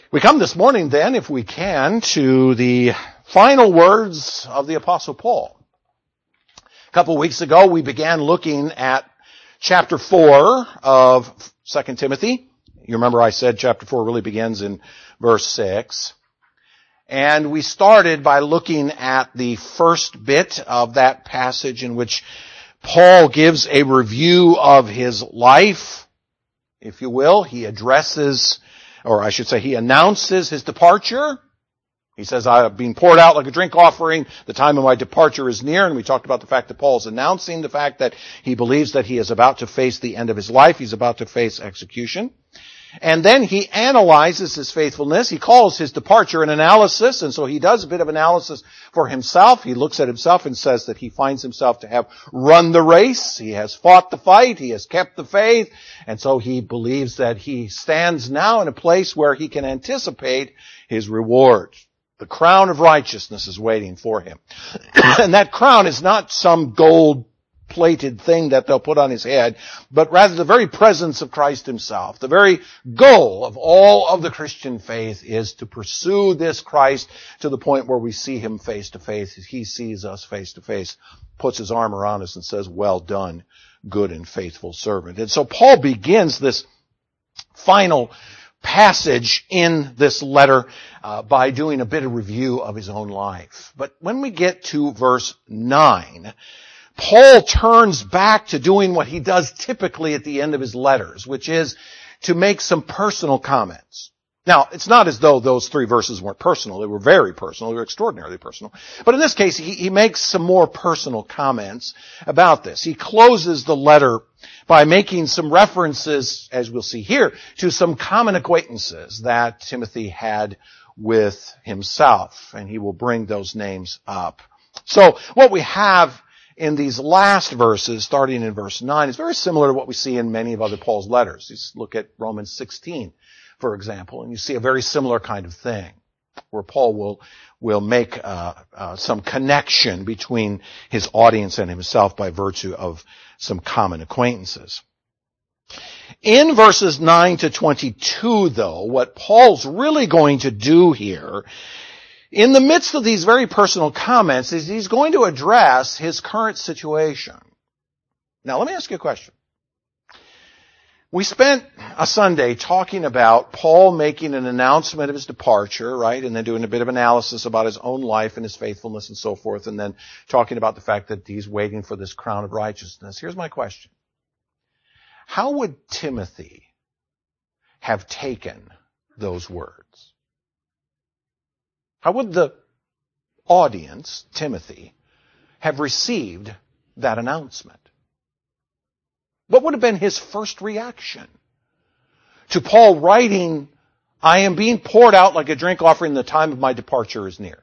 We come this morning then, if we can, to the final words of the Apostle Paul. A couple of weeks ago, we began looking at chapter 4 of 2 Timothy. You remember I said chapter 4 really begins in verse 6. And we started by looking at the first bit of that passage in which Paul gives a review of his life, if you will. He addresses, or I should say he announces his departure. He says, I have been poured out like a drink offering. The time of my departure is near. And we talked about the fact that Paul's announcing the fact that he believes that he is about to face the end of his life. He's about to face execution. And then he analyzes his faithfulness. He calls his departure an analysis. And so he does a bit of analysis for himself. He looks at himself and says that he finds himself to have run the race. He has fought the fight. He has kept the faith. And so he believes that he stands now in a place where he can anticipate his reward. The crown of righteousness is waiting for him. And that crown is not some gold-plated thing that they'll put on his head, but rather the very presence of Christ himself. The very goal of all of the Christian faith is to pursue this Christ to the point where we see him face to face. He sees us face to face, puts his arm around us and says, well done, good and faithful servant. And so Paul begins this final passage in this letter by doing a bit of review of his own life. But when we get to verse 9, Paul turns back to doing what he does typically at the end of his letters, which is to make some personal comments. Now, it's not as though those 3 verses weren't personal. They were very personal. They were extraordinarily personal. But in this case, he makes some more personal comments about this. He closes the letter by making some references, as we'll see here, to some common acquaintances that Timothy had with himself. And he will bring those names up. So what we have in these last verses, starting in verse 9, is very similar to what we see in many of other Paul's letters. Just look at Romans 16. For example, and you see a very similar kind of thing where Paul will make some connection between his audience and himself by virtue of some common acquaintances. In verses 9 to 22, though, what Paul's really going to do here, in the midst of these very personal comments, is he's going to address his current situation. Now, let me ask you a question. We spent a Sunday talking about Paul making an announcement of his departure, right? And then doing a bit of analysis about his own life and his faithfulness and so forth. And then talking about the fact that he's waiting for this crown of righteousness. Here's my question. How would Timothy have taken those words? How would the audience, Timothy, have received that announcement? What would have been his first reaction to Paul writing, I am being poured out like a drink offering, the time of my departure is near?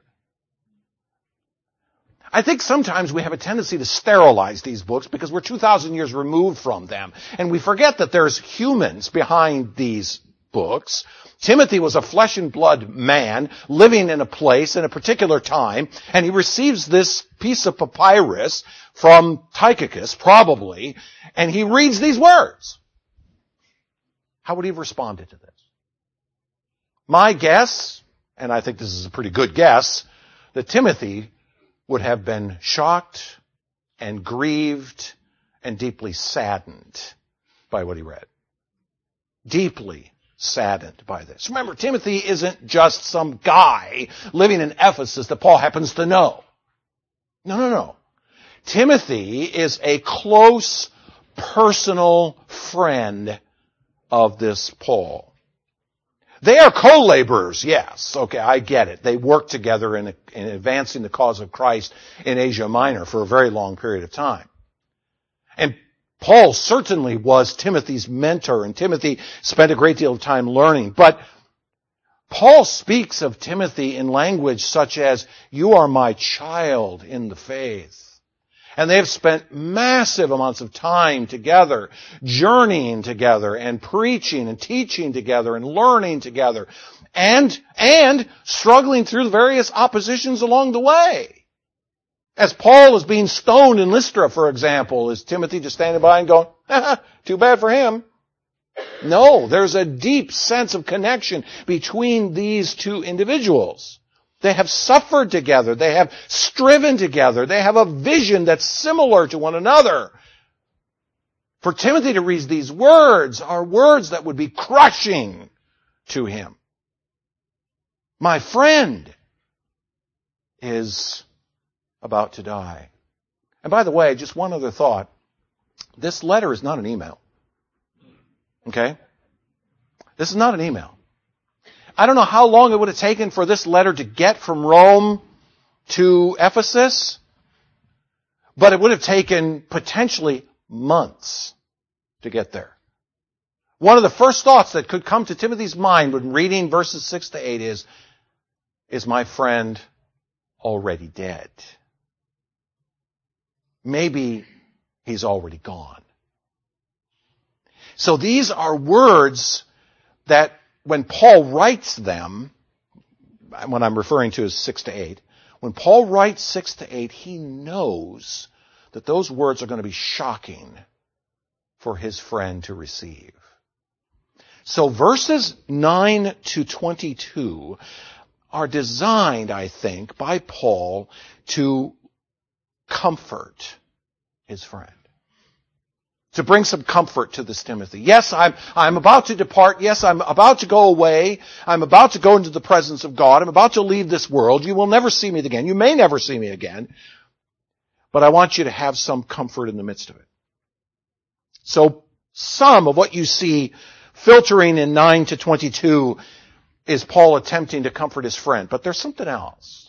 I think sometimes we have a tendency to sterilize these books because we're 2,000 years removed from them. And we forget that there's humans behind these books. Timothy was a flesh and blood man living in a place in a particular time, and he receives this piece of papyrus from Tychicus, probably, and he reads these words. How would he have responded to this? My guess, and I think this is a pretty good guess, that Timothy would have been shocked and grieved and deeply saddened by what he read. Deeply saddened by this. Remember, Timothy isn't just some guy living in Ephesus that Paul happens to know. No. Timothy is a close, personal friend of this Paul. They are co-laborers, yes. Okay, I get it. They worked together in advancing the cause of Christ in Asia Minor for a very long period of time. And Paul certainly was Timothy's mentor, and Timothy spent a great deal of time learning. But Paul speaks of Timothy in language such as, you are my child in the faith. And they have spent massive amounts of time together, journeying together, and preaching and teaching together, and learning together, and struggling through the various oppositions along the way. As Paul is being stoned in Lystra, for example, is Timothy just standing by and going, too bad for him. No, there's a deep sense of connection between these two individuals. They have suffered together. They have striven together. They have a vision that's similar to one another. For Timothy to read these words are words that would be crushing to him. My friend is about to die. And by the way, just one other thought. This letter is not an email. Okay? This is not an email. I don't know how long it would have taken for this letter to get from Rome to Ephesus, but it would have taken potentially months to get there. One of the first thoughts that could come to Timothy's mind when reading verses 6 to 8 is my friend already dead? Maybe he's already gone. So these are words that when Paul writes them, what I'm referring to is 6 to 8, when Paul writes 6 to 8, he knows that those words are going to be shocking for his friend to receive. So verses 9 to 22 are designed, I think, by Paul to comfort his friend. To bring some comfort to this Timothy. Yes, I'm about to depart. Yes, I'm about to go away. I'm about to go into the presence of God. I'm about to leave this world. You will never see me again. You may never see me again. But I want you to have some comfort in the midst of it. So some of what you see filtering in 9 to 22 is Paul attempting to comfort his friend. But there's something else.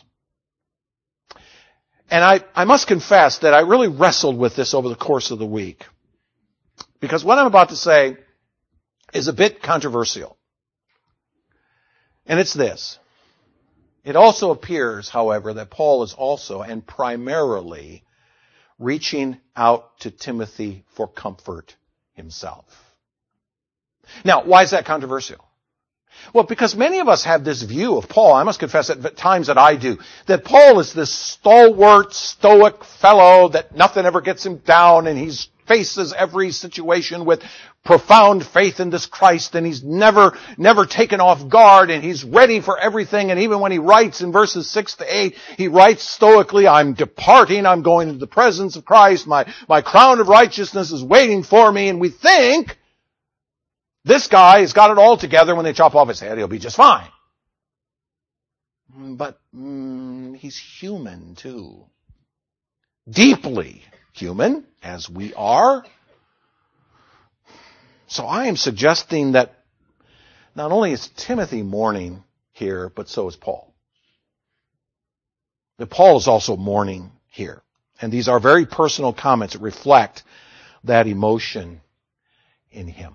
And I must confess that I really wrestled with this over the course of the week. Because what I'm about to say is a bit controversial. And it's this. It also appears, however, that Paul is also and primarily reaching out to Timothy for comfort himself. Now, why is that controversial? Well, because many of us have this view of Paul, I must confess at times that I do, that Paul is this stalwart, stoic fellow that nothing ever gets him down and he faces every situation with profound faith in this Christ and he's never taken off guard and he's ready for everything. And even when he writes in verses 6 to 8, he writes stoically, I'm departing, I'm going into the presence of Christ, my crown of righteousness is waiting for me. And we think this guy has got it all together. When they chop off his head, he'll be just fine. But he's human too. Deeply human, as we are. So I am suggesting that not only is Timothy mourning here, but so is Paul. That Paul is also mourning here. And these are very personal comments that reflect that emotion in him.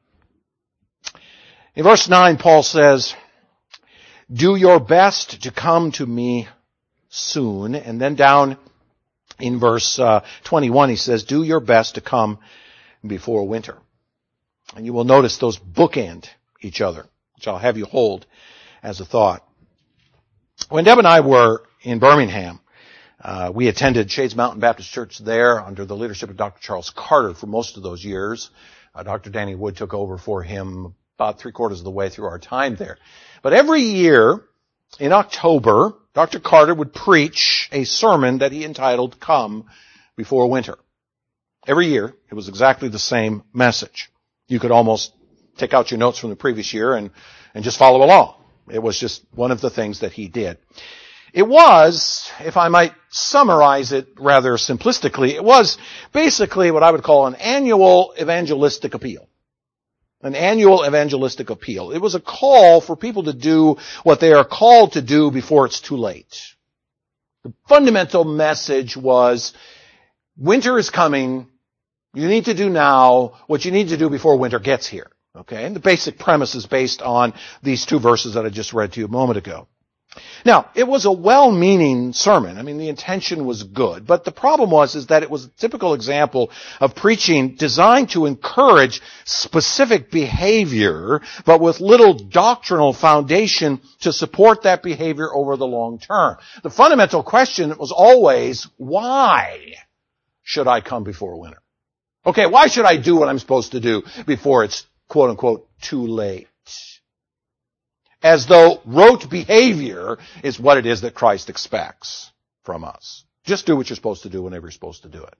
In verse 9, Paul says, do your best to come to me soon. And then down in verse 21, he says, do your best to come before winter. And you will notice those bookend each other, which I'll have you hold as a thought. When Deb and I were in Birmingham, we attended Shades Mountain Baptist Church there under the leadership of Dr. Charles Carter for most of those years. Dr. Danny Wood took over for him about 3/4 of the way through our time there. But every year in October, Dr. Carter would preach a sermon that he entitled, Come Before Winter. Every year, it was exactly the same message. You could almost take out your notes from the previous year and just follow along. It was just one of the things that he did. It was, if I might summarize it rather simplistically, it was basically what I would call an annual evangelistic appeal. An annual evangelistic appeal. It was a call for people to do what they are called to do before it's too late. The fundamental message was, winter is coming. You need to do now what you need to do before winter gets here. Okay? And the basic premise is based on these two verses that I just read to you a moment ago. Now, it was a well-meaning sermon. I mean, the intention was good. But the problem is that it was a typical example of preaching designed to encourage specific behavior, but with little doctrinal foundation to support that behavior over the long term. The fundamental question was always, why should I come before winter? Okay, why should I do what I'm supposed to do before it's quote unquote, too late. As though rote behavior is what it is that Christ expects from us. Just do what you're supposed to do whenever you're supposed to do it.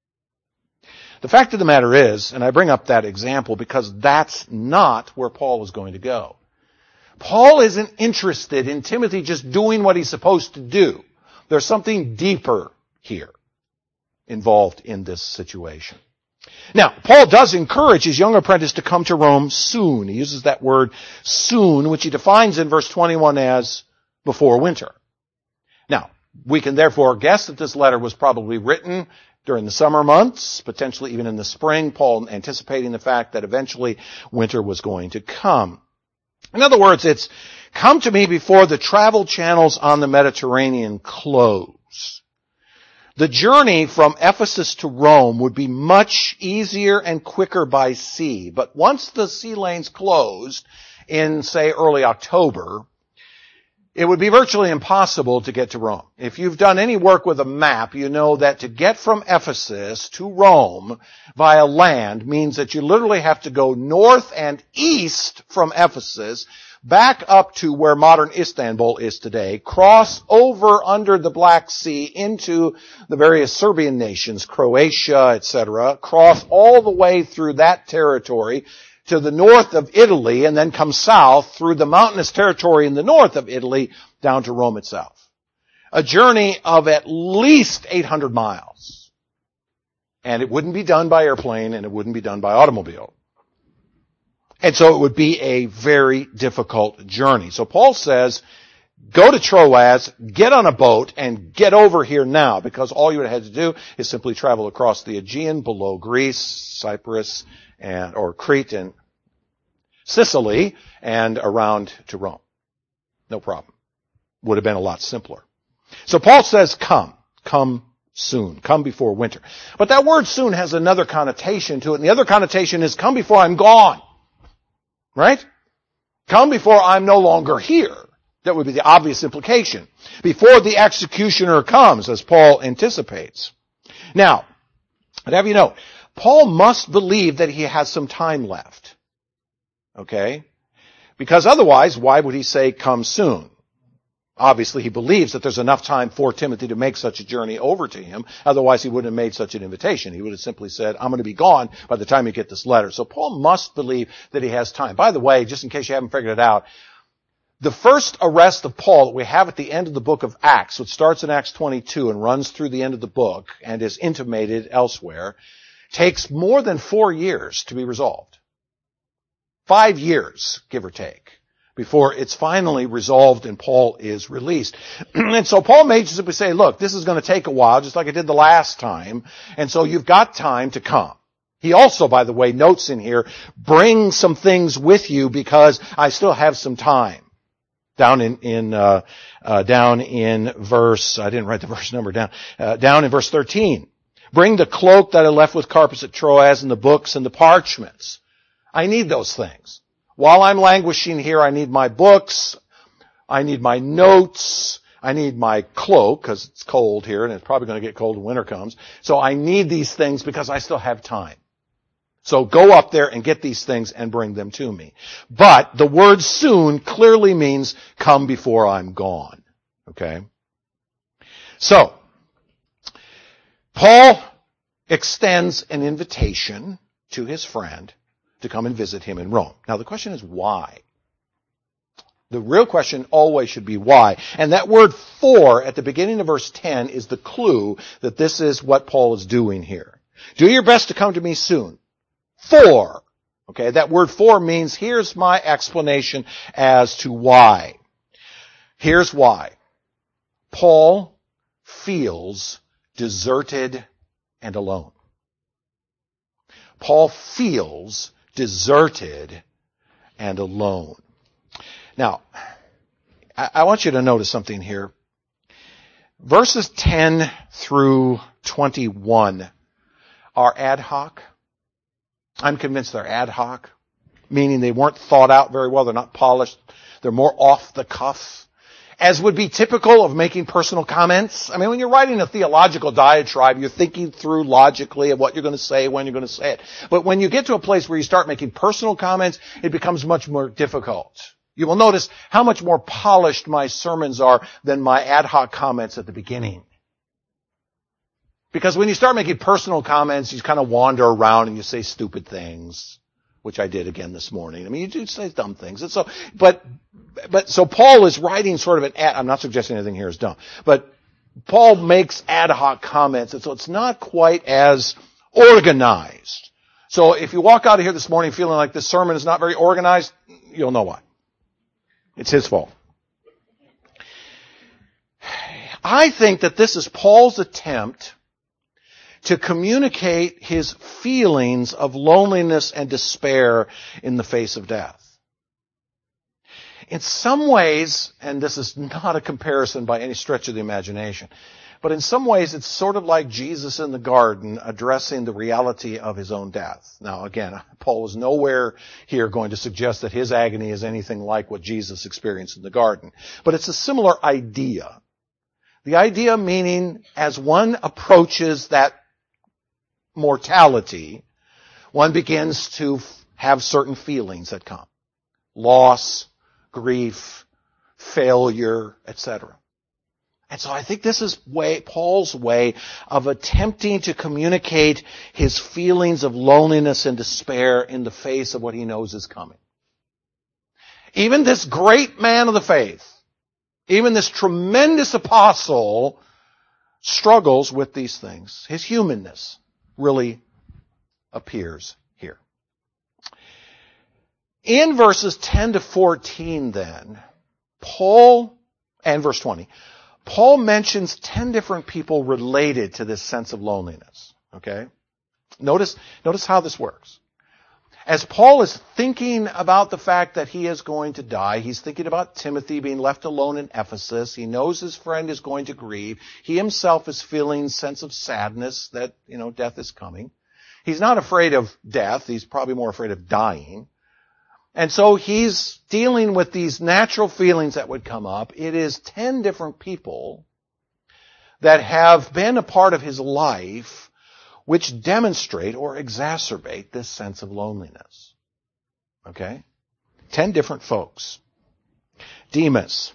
The fact of the matter is, and I bring up that example because that's not where Paul is going to go. Paul isn't interested in Timothy just doing what he's supposed to do. There's something deeper here involved in this situation. Now, Paul does encourage his young apprentice to come to Rome soon. He uses that word soon, which he defines in verse 21 as before winter. Now, we can therefore guess that this letter was probably written during the summer months, potentially even in the spring, Paul anticipating the fact that eventually winter was going to come. In other words, it's come to me before the travel channels on the Mediterranean close. The journey from Ephesus to Rome would be much easier and quicker by sea, but once the sea lanes closed in, say, early October, it would be virtually impossible to get to Rome. If you've done any work with a map, you know that to get from Ephesus to Rome via land means that you literally have to go north and east from Ephesus, back up to where modern Istanbul is today, cross over under the Black Sea into the various Serbian nations, Croatia, etc., cross all the way through that territory to the north of Italy, and then come south through the mountainous territory in the north of Italy down to Rome itself. A journey of at least 800 miles. And it wouldn't be done by airplane, and it wouldn't be done by automobile. And so it would be a very difficult journey. So Paul says, go to Troas, get on a boat, and get over here now, because all you would have had to do is simply travel across the Aegean below Greece, Cyprus, or Crete and Sicily, and around to Rome. No problem. Would have been a lot simpler. So Paul says, come soon, come before winter. But that word soon has another connotation to it, and the other connotation is come before I'm gone. Right? Come before I'm no longer here. That would be the obvious implication. Before the executioner comes, as Paul anticipates. Now, I'd have you know, Paul must believe that he has some time left. Okay? Because otherwise, why would he say, come soon? Obviously, he believes that there's enough time for Timothy to make such a journey over to him. Otherwise, he wouldn't have made such an invitation. He would have simply said, I'm going to be gone by the time you get this letter. So Paul must believe that he has time. By the way, just in case you haven't figured it out, the first arrest of Paul that we have at the end of the book of Acts, which starts in Acts 22 and runs through the end of the book and is intimated elsewhere, takes more than 4 years to be resolved. 5 years, give or take, before it's finally resolved and Paul is released. And so Paul may just simply say, look, this is going to take a while, just like it did the last time, and so you've got time to come. He also, by the way, notes in here, bring some things with you because I still have some time. Down in verse, I didn't write the verse number down, down in verse 13. Bring the cloak that I left with Carpus at Troas and the books and the parchments. I need those things. While I'm languishing here, I need my books, I need my notes, I need my cloak, because it's cold here, and it's probably going to get cold when winter comes. So I need these things because I still have time. So go up there and get these things and bring them to me. But the word soon clearly means come before I'm gone. Okay? So, Paul extends an invitation to his friend to come and visit him in Rome. Now the question is why? The real question always should be why. And that word for at the beginning of verse 10 is the clue that this is what Paul is doing here. Do your best to come to me soon. For. Okay, that word for means here's my explanation as to why. Here's why. Paul feels deserted and alone. Paul feels deserted and alone. Now, I want you to notice something here. Verses 10 through 21 are ad hoc. I'm convinced they're ad hoc, meaning they weren't thought out very well. They're not polished. They're more off the cuff. as would be typical of making personal comments. I mean, when you're writing a theological diatribe, you're thinking through logically of what you're going to say, when you're going to say it. But when you get to a place where you start making personal comments, it becomes much more difficult. You will notice how much more polished my sermons are than my ad hoc comments at the beginning. Because when you start making personal comments, you kind of wander around and you say stupid things, which I did again this morning. I mean, you do say dumb things. And so, so Paul is writing sort of I'm not suggesting anything here is dumb, but Paul makes ad hoc comments, and so it's not quite as organized. So if you walk out of here this morning feeling like this sermon is not very organized, you'll know why. It's his fault. I think that this is Paul's attempt to communicate his feelings of loneliness and despair in the face of death. In some ways, and this is not a comparison by any stretch of the imagination, but in some ways it's sort of like Jesus in the garden addressing the reality of his own death. Now again, Paul is nowhere here going to suggest that his agony is anything like what Jesus experienced in the garden. But it's a similar idea. The idea meaning as one approaches that mortality, one begins to have certain feelings that come. Loss, grief, failure, etc. And so I think this is Paul's way of attempting to communicate his feelings of loneliness and despair in the face of what he knows is coming. Even this great man of the faith, even this tremendous apostle, struggles with these things. His humanness really appears here. In verses 10 to 14 then, and verse 20, Paul mentions 10 different people related to this sense of loneliness. Okay? Notice how this works. As Paul is thinking about the fact that he is going to die, he's thinking about Timothy being left alone in Ephesus. He knows his friend is going to grieve. He himself is feeling a sense of sadness that, death is coming. He's not afraid of death. He's probably more afraid of dying. And so he's dealing with these natural feelings that would come up. It is 10 different people that have been a part of his life which demonstrate or exacerbate this sense of loneliness. Okay? 10 different folks. Demas.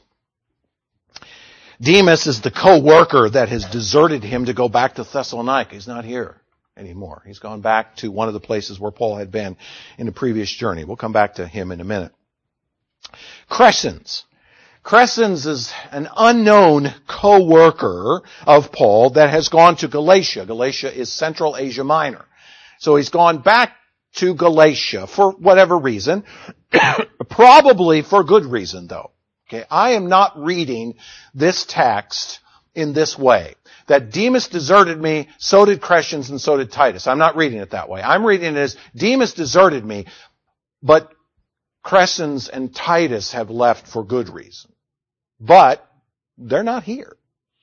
Demas is the co-worker that has deserted him to go back to Thessalonica. He's not here anymore. He's gone back to one of the places where Paul had been in a previous journey. We'll come back to him in a minute. Crescens. Crescens is an unknown co-worker of Paul that has gone to Galatia. Galatia is Central Asia Minor. So he's gone back to Galatia for whatever reason. Probably for good reason, though. Okay, I am not reading this text in this way. That Demas deserted me, so did Crescens, and so did Titus. I'm not reading it that way. I'm reading it as Demas deserted me, but Crescens and Titus have left for good reason. But they're not here.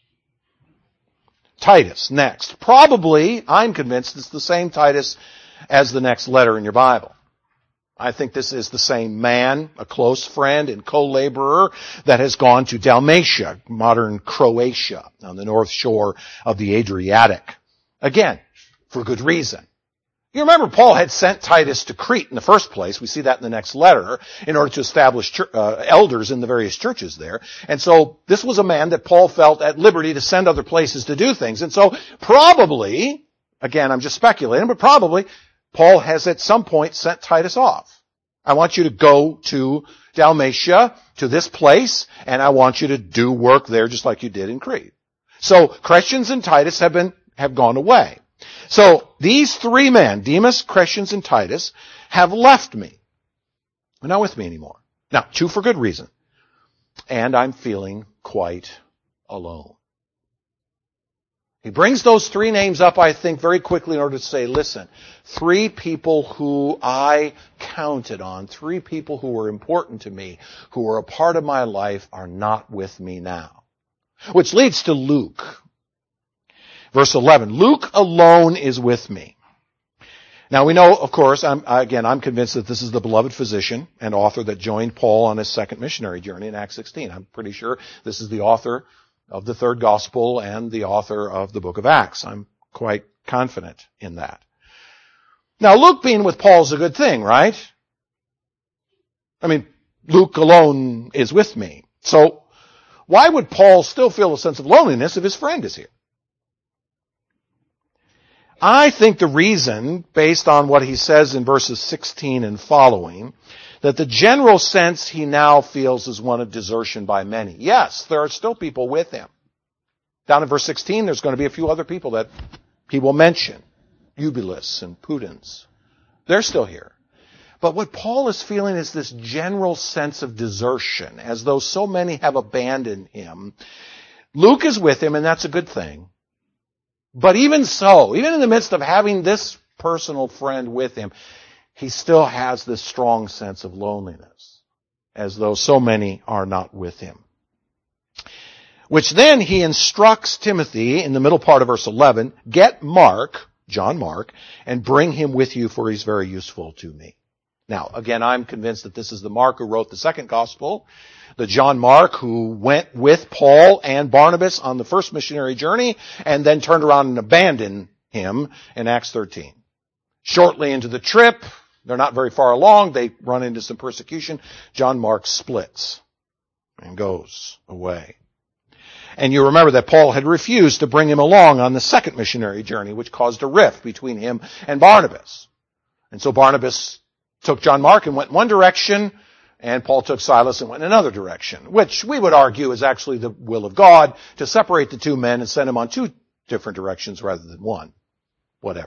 Titus, next. Probably, I'm convinced, it's the same Titus as the next letter in your Bible. I think this is the same man, a close friend and co-laborer that has gone to Dalmatia, modern Croatia, on the north shore of the Adriatic. Again, for good reason. You remember Paul had sent Titus to Crete in the first place. We see that in the next letter in order to establish elders in the various churches there. And so this was a man that Paul felt at liberty to send other places to do things. And so probably, again, I'm just speculating, but probably Paul has at some point sent Titus off. I want you to go to Dalmatia, to this place, and I want you to do work there just like you did in Crete. So Crescens and Titus have gone away. So these three men, Demas, Crescens, and Titus, have left me. They're not with me anymore. Now, two for good reason. And I'm feeling quite alone. He brings those three names up, I think, very quickly in order to say, listen, three people who I counted on, three people who were important to me, who were a part of my life, are not with me now. Which leads to Luke. Verse 11, Luke alone is with me. Now we know, of course, I'm convinced that this is the beloved physician and author that joined Paul on his second missionary journey in Acts 16. I'm pretty sure this is the author of the third gospel and the author of the book of Acts. I'm quite confident in that. Now, Luke being with Paul is a good thing, right? I mean, Luke alone is with me. So why would Paul still feel a sense of loneliness if his friend is here? I think the reason, based on what he says in verses 16 and following, that the general sense he now feels is one of desertion by many. Yes, there are still people with him. Down in verse 16, there's going to be a few other people that he will mention. Eubulus and Pudens. They're still here. But what Paul is feeling is this general sense of desertion, as though so many have abandoned him. Luke is with him, and that's a good thing. But even so, even in the midst of having this personal friend with him, he still has this strong sense of loneliness, as though so many are not with him. Which then he instructs Timothy in the middle part of verse 11, get Mark, John Mark, and bring him with you, for he's very useful to me. Now, again, I'm convinced that this is the Mark who wrote the second gospel, the John Mark who went with Paul and Barnabas on the first missionary journey and then turned around and abandoned him in Acts 13. Shortly into the trip, they're not very far along, they run into some persecution. John Mark splits and goes away. And you remember that Paul had refused to bring him along on the second missionary journey, which caused a rift between him and Barnabas. And so Barnabas took John Mark and went in one direction, and Paul took Silas and went in another direction, which we would argue is actually the will of God to separate the two men and send them on two different directions rather than one. Whatever.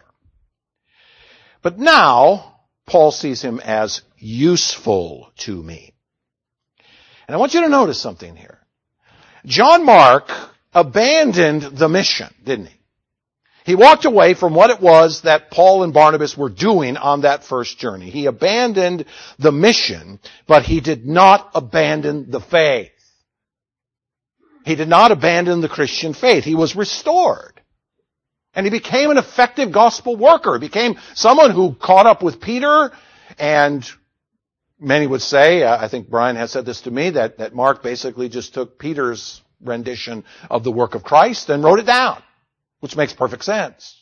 But now, Paul sees him as useful to me. And I want you to notice something here. John Mark abandoned the mission, didn't he? He walked away from what it was that Paul and Barnabas were doing on that first journey. He abandoned the mission, but he did not abandon the faith. He did not abandon the Christian faith. He was restored. And he became an effective gospel worker. He became someone who caught up with Peter, and many would say, I think Brian has said this to me, that Mark basically just took Peter's rendition of the work of Christ and wrote it down, which makes perfect sense.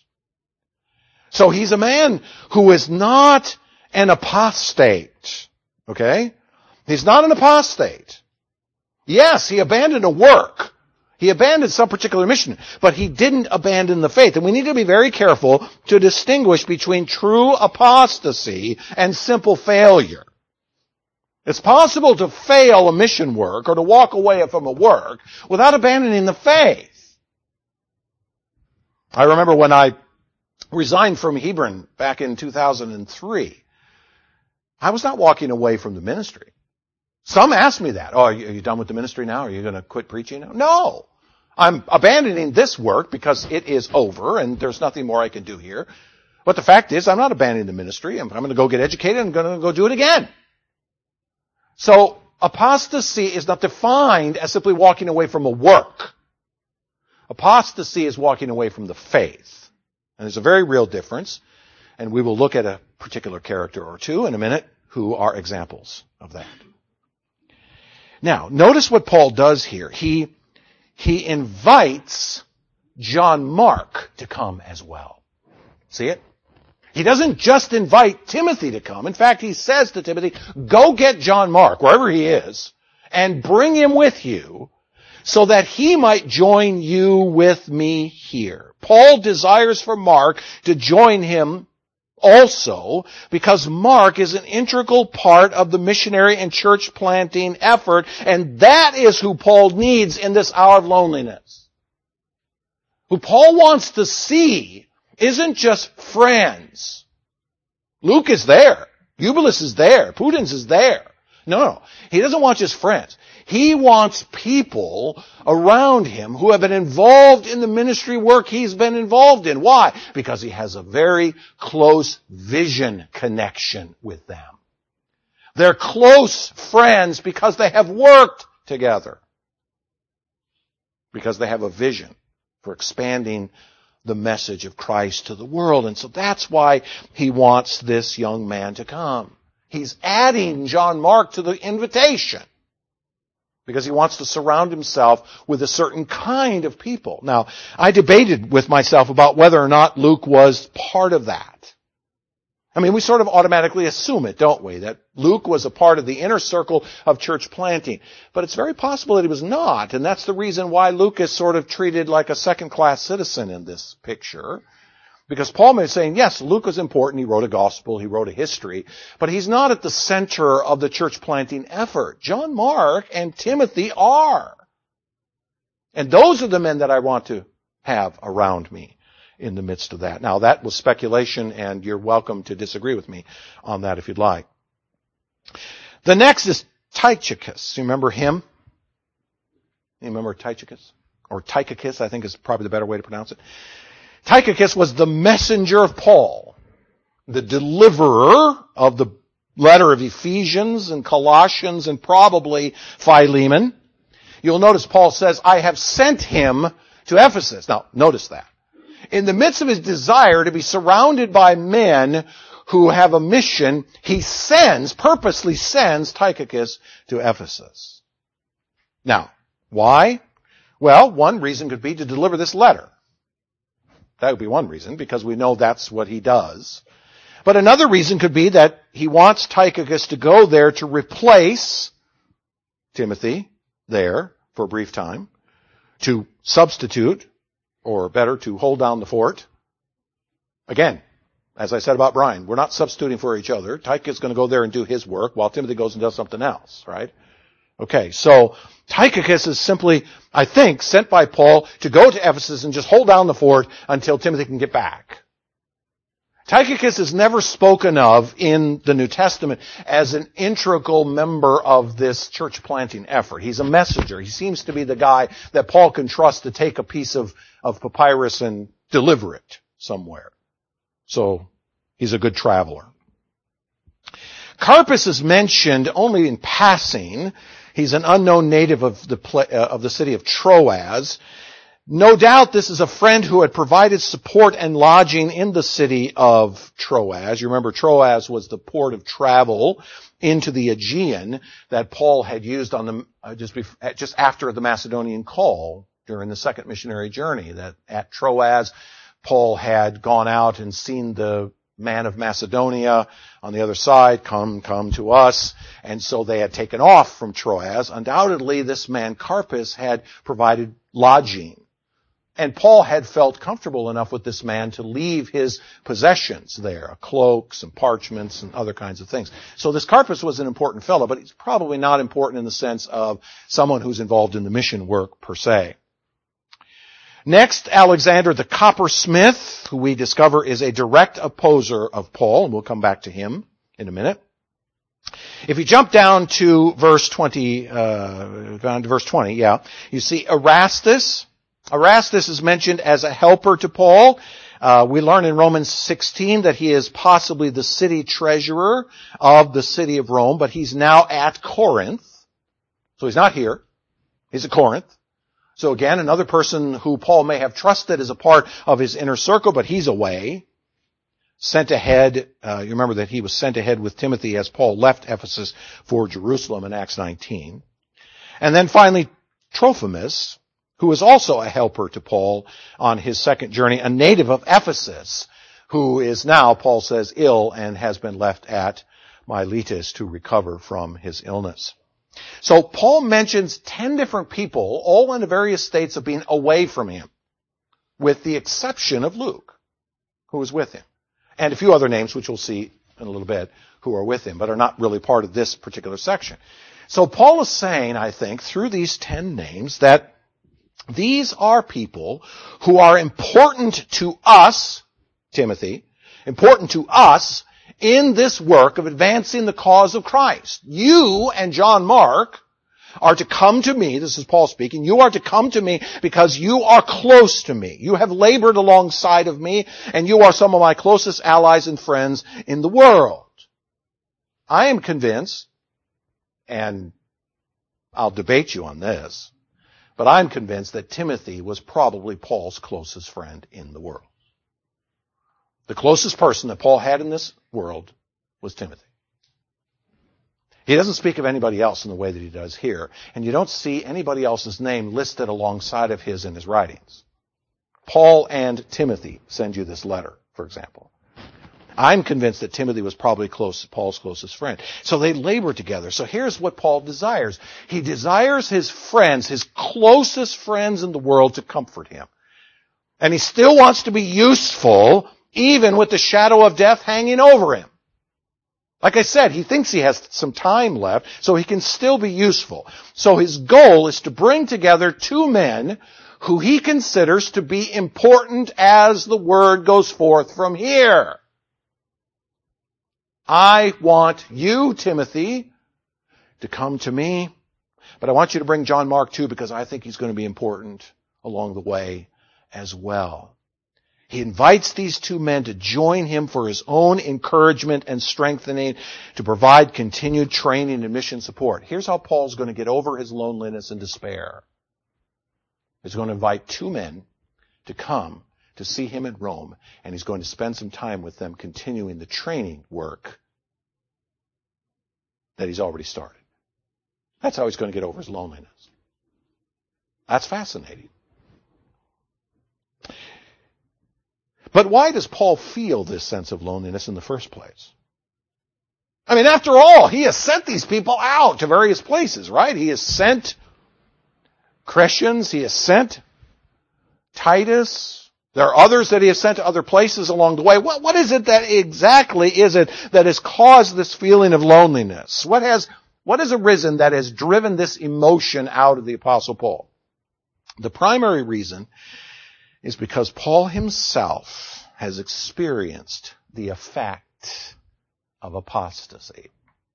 So he's a man who is not an apostate. Okay? He's not an apostate. Yes, he abandoned a work. He abandoned some particular mission, but he didn't abandon the faith. And we need to be very careful to distinguish between true apostasy and simple failure. It's possible to fail a mission work or to walk away from a work without abandoning the faith. I remember when I resigned from Hebron back in 2003, I was not walking away from the ministry. Some asked me that. Oh, are you done with the ministry now? Are you going to quit preaching now? No. I'm abandoning this work because it is over and there's nothing more I can do here. But the fact is, I'm not abandoning the ministry. I'm going to go get educated and I'm going to go do it again. So apostasy is not defined as simply walking away from a work. Apostasy is walking away from the faith. And there's a very real difference. And we will look at a particular character or two in a minute who are examples of that. Now, notice what Paul does here. He invites John Mark to come as well. See it? He doesn't just invite Timothy to come. In fact, he says to Timothy, go get John Mark, wherever he is, and bring him with you so that he might join you with me here. Paul desires for Mark to join him also because Mark is an integral part of the missionary and church planting effort, and that is who Paul needs in this hour of loneliness. Who Paul wants to see isn't just friends. Luke is there. Eubulus is there. Pudens is there. No. He doesn't want just friends. He wants people around him who have been involved in the ministry work he's been involved in. Why? Because he has a very close vision connection with them. They're close friends because they have worked together. Because they have a vision for expanding the message of Christ to the world. And so that's why he wants this young man to come. He's adding John Mark to the invitation because he wants to surround himself with a certain kind of people. Now, I debated with myself about whether or not Luke was part of that. I mean, we sort of automatically assume it, don't we? That Luke was a part of the inner circle of church planting. But it's very possible that he was not. And that's the reason why Luke is sort of treated like a second-class citizen in this picture. Because Paul may be saying, yes, Luke was important. He wrote a gospel. He wrote a history. But he's not at the center of the church planting effort. John Mark and Timothy are. And those are the men that I want to have around me in the midst of that. Now, that was speculation, and you're welcome to disagree with me on that if you'd like. The next is Tychicus. You remember him? You remember Tychicus? Or Tychicus, I think is probably the better way to pronounce it. Tychicus was the messenger of Paul, the deliverer of the letter of Ephesians and Colossians and probably Philemon. You'll notice Paul says, I have sent him to Ephesus. Now, notice that. In the midst of his desire to be surrounded by men who have a mission, he purposely sends Tychicus to Ephesus. Now, why? Well, one reason could be to deliver this letter. That would be one reason, because we know that's what he does. But another reason could be that he wants Tychicus to go there to replace Timothy there for a brief time, to substitute, or better, to hold down the fort. Again, as I said about Brian, we're not substituting for each other. Tychicus is going to go there and do his work while Timothy goes and does something else, right? Okay, so Tychicus is simply, I think, sent by Paul to go to Ephesus and just hold down the fort until Timothy can get back. Tychicus is never spoken of in the New Testament as an integral member of this church planting effort. He's a messenger. He seems to be the guy that Paul can trust to take a piece of papyrus and deliver it somewhere. So he's a good traveler. Carpus is mentioned only in passing. He's an unknown native of the city of Troas. No doubt this is a friend who had provided support and lodging in the city of Troas. You remember Troas was the port of travel into the Aegean that Paul had used on just after the Macedonian call during the second missionary journey. That at Troas, Paul had gone out and seen the man of Macedonia on the other side, come to us. And so they had taken off from Troas. Undoubtedly, this man Carpus had provided lodging. And Paul had felt comfortable enough with this man to leave his possessions there, cloaks and parchments and other kinds of things. So this Carpus was an important fellow, but he's probably not important in the sense of someone who's involved in the mission work per se. Next, Alexander the coppersmith, who we discover is a direct opposer of Paul, and we'll come back to him in a minute. If you jump down to verse 20, you see Erastus. Erastus is mentioned as a helper to Paul. We learn in Romans 16 that he is possibly the city treasurer of the city of Rome, but he's now at Corinth. So he's not here. He's at Corinth. So again, another person who Paul may have trusted as a part of his inner circle, but he's away. Sent ahead. You remember that he was sent ahead with Timothy as Paul left Ephesus for Jerusalem in Acts 19. And then finally, Trophimus, who is also a helper to Paul on his second journey, a native of Ephesus, who is now, Paul says, ill and has been left at Miletus to recover from his illness. So Paul mentions 10 different people, all in the various states of being away from him, with the exception of Luke, who is with him, and a few other names, which we'll see in a little bit, who are with him, but are not really part of this particular section. So Paul is saying, I think, through these 10 names, that these are people who are important to us, Timothy, important to us in this work of advancing the cause of Christ. You and John Mark are to come to me, this is Paul speaking, you are to come to me because you are close to me. You have labored alongside of me, and you are some of my closest allies and friends in the world. I am convinced, and I'll debate you on this, But I'm convinced that Timothy was probably Paul's closest friend in the world. The closest person that Paul had in this world was Timothy. He doesn't speak of anybody else in the way that he does here. And you don't see anybody else's name listed alongside of his in his writings. Paul and Timothy send you this letter, for example. I'm convinced that Timothy was probably Paul's closest friend. So they labor together. So here's what Paul desires. He desires his friends, his closest friends in the world, to comfort him. And he still wants to be useful, even with the shadow of death hanging over him. Like I said, he thinks he has some time left, so he can still be useful. So his goal is to bring together two men who he considers to be important as the word goes forth from here. I want you, Timothy, to come to me, but I want you to bring John Mark too, because I think he's going to be important along the way as well. He invites these two men to join him for his own encouragement and strengthening, to provide continued training and mission support. Here's how Paul's going to get over his loneliness and despair. He's going to invite two men to come to see him in Rome, and he's going to spend some time with them continuing the training work that he's already started. That's how he's going to get over his loneliness. That's fascinating. But why does Paul feel this sense of loneliness in the first place? I mean, after all, he has sent these people out to various places, right? He has sent Crescens, he has sent Titus. There are others that he has sent to other places along the way. What is it that exactly is it that has caused this feeling of loneliness? What has arisen that has driven this emotion out of the Apostle Paul? The primary reason is because Paul himself has experienced the effect of apostasy.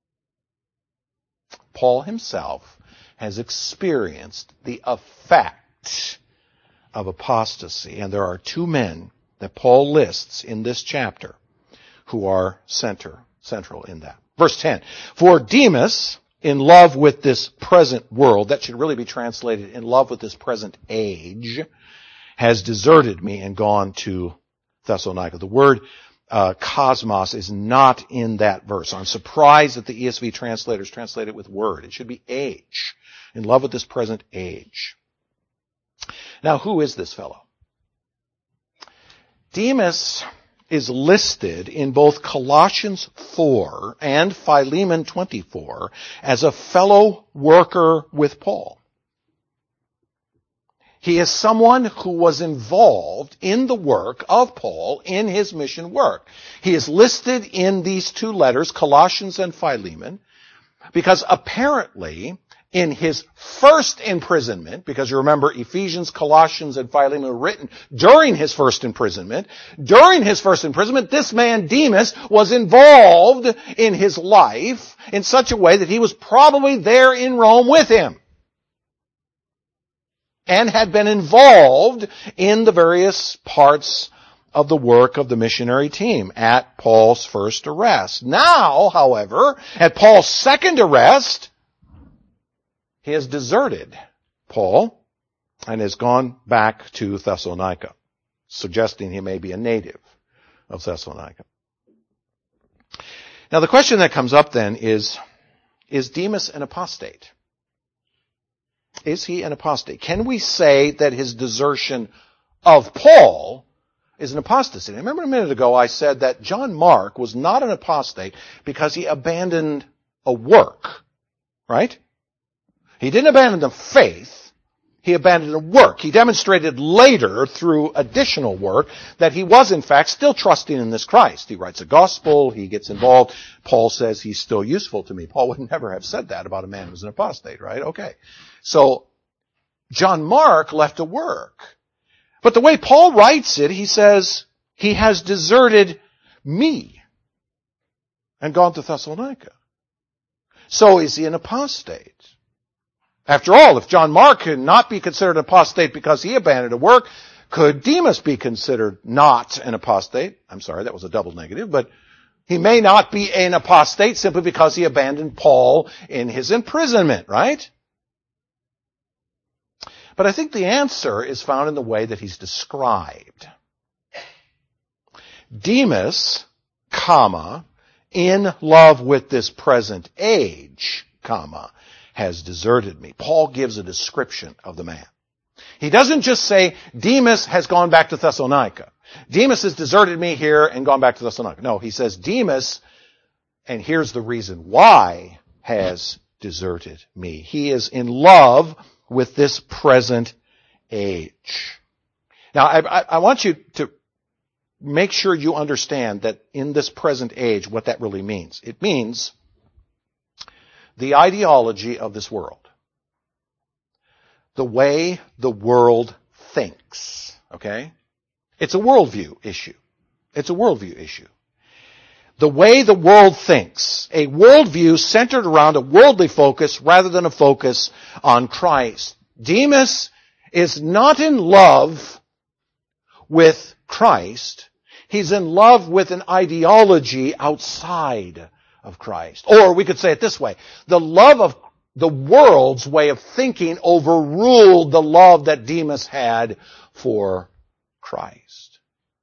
Paul himself has experienced the effect of apostasy. And there are two men that Paul lists in this chapter who are central in that. Verse 10, for Demas, in love with this present world, that should really be translated in love with this present age, has deserted me and gone to Thessalonica. The word cosmos is not in that verse. I'm surprised that the ESV translators translate it with word. It should be age. In love with this present age. Now, who is this fellow? Demas is listed in both Colossians 4 and Philemon 24 as a fellow worker with Paul. He is someone who was involved in the work of Paul in his mission work. He is listed in these two letters, Colossians and Philemon, because apparently in his first imprisonment, because you remember Ephesians, Colossians, and Philemon were written during his first imprisonment. During his first imprisonment, this man Demas was involved in his life in such a way that he was probably there in Rome with him and had been involved in the various parts of the work of the missionary team at Paul's first arrest. Now, however, at Paul's second arrest, he has deserted Paul and has gone back to Thessalonica, suggesting he may be a native of Thessalonica. Now the question that comes up then is Demas an apostate? Is he an apostate? Can we say that his desertion of Paul is an apostasy? Remember a minute ago I said that John Mark was not an apostate because he abandoned a work, right? He didn't abandon the faith. He abandoned the work. He demonstrated later through additional work that he was in fact still trusting in this Christ. He writes a gospel. He gets involved. Paul says he's still useful to me. Paul would never have said that about a man who's an apostate, right? Okay. So John Mark left a work. But the way Paul writes it, he says he has deserted me and gone to Thessalonica. So is he an apostate? After all, if John Mark could not be considered an apostate because he abandoned a work, could Demas be considered not an apostate? I'm sorry, that was a double negative, but he may not be an apostate simply because he abandoned Paul in his imprisonment, right? But I think the answer is found in the way that he's described. Demas, comma, in love with this present age, comma, has deserted me. Paul gives a description of the man. He doesn't just say, Demas has gone back to Thessalonica. Demas has deserted me here and gone back to Thessalonica. No, he says Demas, and here's the reason why, has deserted me. He is in love with this present age. Now, I want you to make sure you understand that in this present age, what that really means. It means the ideology of this world. The way the world thinks. Okay? It's a worldview issue. It's a worldview issue. The way the world thinks. A worldview centered around a worldly focus rather than a focus on Christ. Demas is not in love with Christ. He's in love with an ideology outside of Christ. Or we could say it this way. The love of the world's way of thinking overruled the love that Demas had for Christ.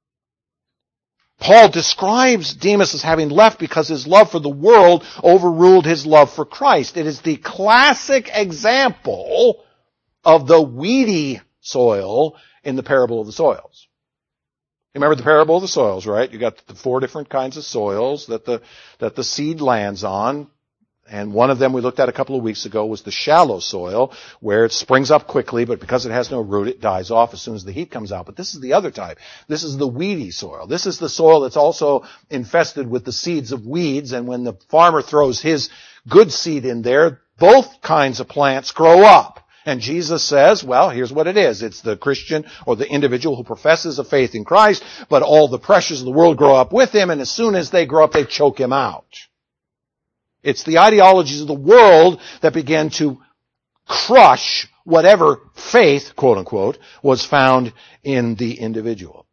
Paul describes Demas as having left because his love for the world overruled his love for Christ. It is the classic example of the weedy soil in the parable of the soils. You remember the parable of the soils, right? You got the 4 different kinds of soils that the seed lands on. And one of them we looked at a couple of weeks ago was the shallow soil, where it springs up quickly, but because it has no root, it dies off as soon as the heat comes out. But this is the other type. This is the weedy soil. This is the soil that's also infested with the seeds of weeds, and when the farmer throws his good seed in there, both kinds of plants grow up. And Jesus says, well, here's what it is. It's the Christian or the individual who professes a faith in Christ, but all the pressures of the world grow up with him, and as soon as they grow up, they choke him out. It's the ideologies of the world that began to crush whatever faith, quote unquote, was found in the individual.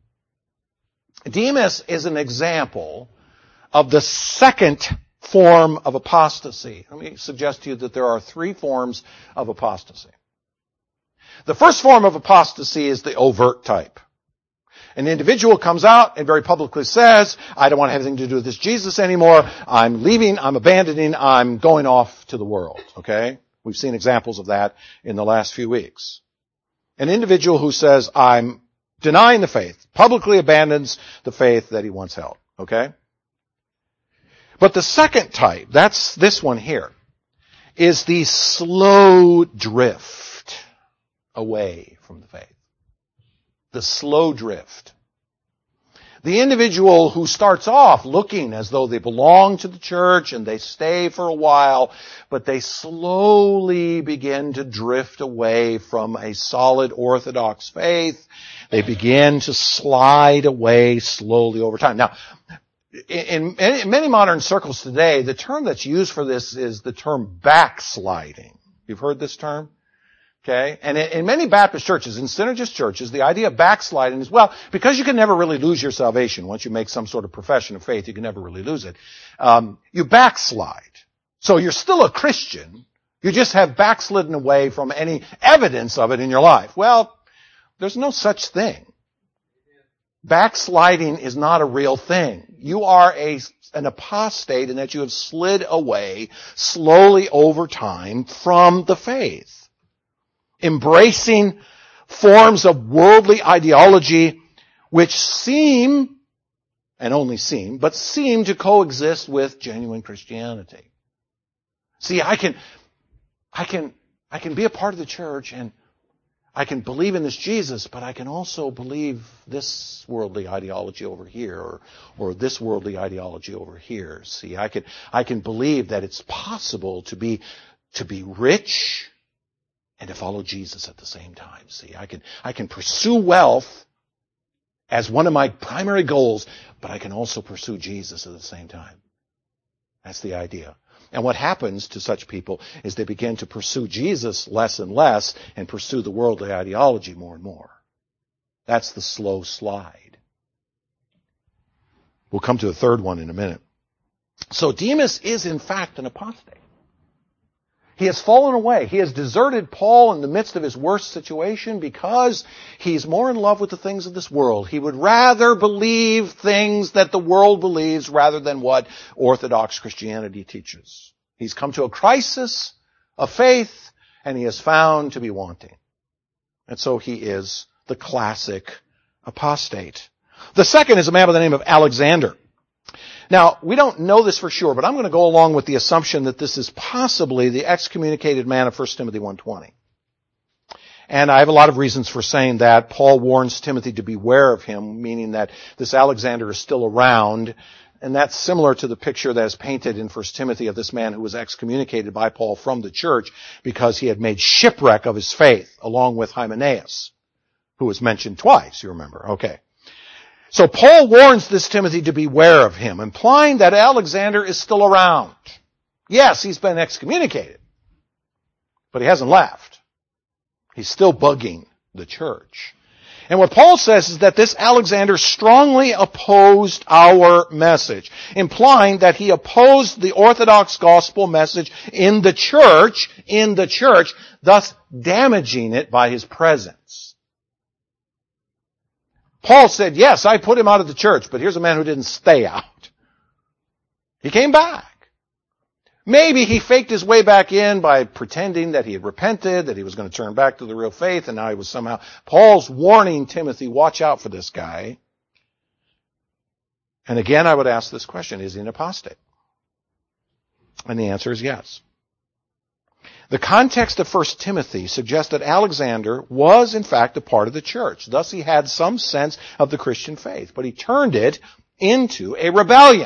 Demas is an example of the second form of apostasy. Let me suggest to you that there are 3 forms of apostasy. The first form of apostasy is the overt type. An individual comes out and very publicly says, I don't want to have anything to do with this Jesus anymore. I'm leaving, I'm abandoning, I'm going off to the world. Okay? We've seen examples of that in the last few weeks. An individual who says, I'm denying the faith, publicly abandons the faith that he once held. Okay? But the second type, that's this one here, is the slow drift away from the faith. The slow drift. The individual who starts off looking as though they belong to the church and they stay for a while, but they slowly begin to drift away from a solid orthodox faith. They begin to slide away slowly over time. Now, in many modern circles today, the term that's used for this is the term backsliding. You've heard this term? Okay? And in many Baptist churches, in synergist churches, the idea of backsliding is, well, because you can never really lose your salvation. Once you make some sort of profession of faith, you can never really lose it. You backslide. So you're still a Christian. You just have backslidden away from any evidence of it in your life. Well, there's no such thing. Backsliding is not a real thing. You are an apostate in that you have slid away slowly over time from the faith. Embracing forms of worldly ideology which seem, and only seem, but seem to coexist with genuine Christianity. See, I can be a part of the church and I can believe in this Jesus, but I can also believe this worldly ideology over here or this worldly ideology over here. See, I can believe that it's possible to be rich and to follow Jesus at the same time. See, I can pursue wealth as one of my primary goals, but I can also pursue Jesus at the same time. That's the idea. And what happens to such people is they begin to pursue Jesus less and less and pursue the worldly ideology more and more. That's the slow slide. We'll come to a third one in a minute. So Demas is in fact an apostate. He has fallen away. He has deserted Paul in the midst of his worst situation because he's more in love with the things of this world. He would rather believe things that the world believes rather than what Orthodox Christianity teaches. He's come to a crisis of faith, and he is found to be wanting. And so he is the classic apostate. The second is a man by the name of Alexander. Now, we don't know this for sure, but I'm going to go along with the assumption that this is possibly the excommunicated man of 1 Timothy 1:20. And I have a lot of reasons for saying that. Paul warns Timothy to beware of him, meaning that this Alexander is still around. And that's similar to the picture that is painted in 1 Timothy of this man who was excommunicated by Paul from the church because he had made shipwreck of his faith, along with Hymenaeus, who was mentioned twice, you remember. Okay. So Paul warns this Timothy to beware of him, implying that Alexander is still around. Yes, he's been excommunicated, but he hasn't left. He's still bugging the church. And what Paul says is that this Alexander strongly opposed our message, implying that he opposed the Orthodox gospel message in the church, thus damaging it by his presence. Paul said, yes, I put him out of the church, but here's a man who didn't stay out. He came back. Maybe he faked his way back in by pretending that he had repented, that he was going to turn back to the real faith, and now he was somehow... Paul's warning Timothy, watch out for this guy. And again, I would ask this question, is he an apostate? And the answer is yes. The context of 1 Timothy suggests that Alexander was, in fact, a part of the church. Thus, he had some sense of the Christian faith, but he turned it into a rebellion.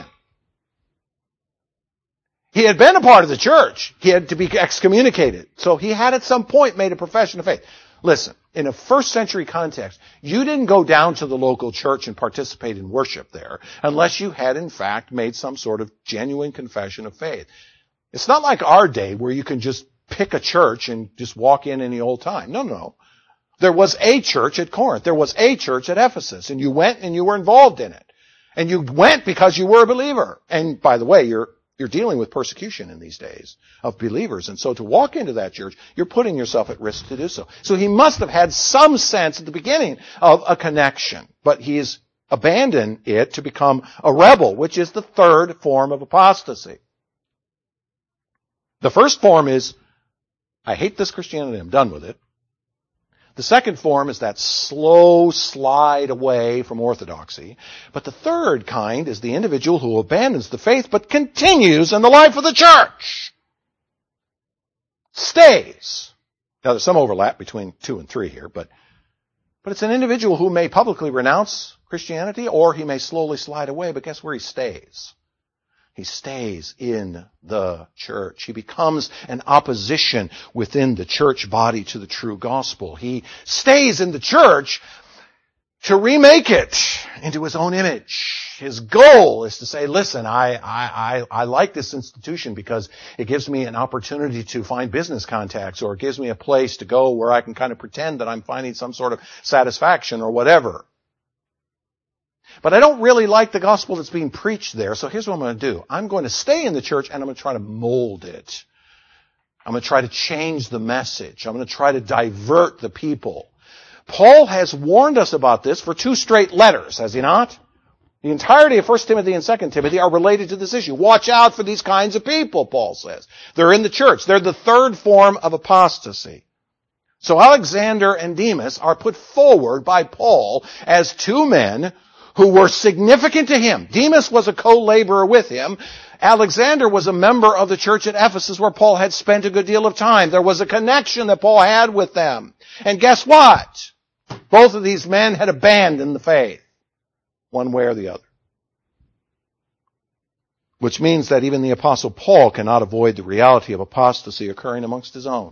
He had been a part of the church. He had to be excommunicated. So he had at some point made a profession of faith. Listen, in a first century context, you didn't go down to the local church and participate in worship there unless you had, in fact, made some sort of genuine confession of faith. It's not like our day where you can just pick a church and just walk in any old time. No. There was a church at Corinth. There was a church at Ephesus, and you went and you were involved in it. And you went because you were a believer. And by the way, you're dealing with persecution in these days of believers. And so to walk into that church, you're putting yourself at risk to do so. So he must have had some sense at the beginning of a connection. But he has abandoned it to become a rebel, which is the third form of apostasy. The first form is, I hate this Christianity, I'm done with it. The second form is that slow slide away from orthodoxy. But the third kind is the individual who abandons the faith but continues in the life of the church. Stays. Now there's some overlap between 2 and 3 here, but it's an individual who may publicly renounce Christianity or he may slowly slide away, but guess where he stays? He stays in the church. He becomes an opposition within the church body to the true gospel. He stays in the church to remake it into his own image. His goal is to say, listen, I like this institution because it gives me an opportunity to find business contacts, or it gives me a place to go where I can kind of pretend that I'm finding some sort of satisfaction or whatever. But I don't really like the gospel that's being preached there, so here's what I'm going to do. I'm going to stay in the church and I'm going to try to mold it. I'm going to try to change the message. I'm going to try to divert the people. Paul has warned us about this for 2 straight letters, has he not? The entirety of 1 Timothy and 2 Timothy are related to this issue. Watch out for these kinds of people, Paul says. They're in the church. They're the third form of apostasy. So Alexander and Demas are put forward by Paul as 2 men who were significant to him. Demas was a co-laborer with him. Alexander was a member of the church at Ephesus where Paul had spent a good deal of time. There was a connection that Paul had with them. And guess what? Both of these men had abandoned the faith, one way or the other. Which means that even the Apostle Paul cannot avoid the reality of apostasy occurring amongst his own.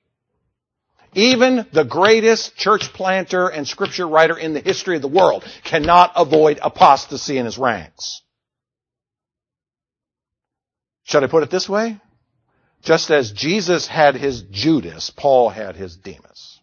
Even the greatest church planter and scripture writer in the history of the world cannot avoid apostasy in his ranks. Should I put it this way? Just as Jesus had his Judas, Paul had his Demas.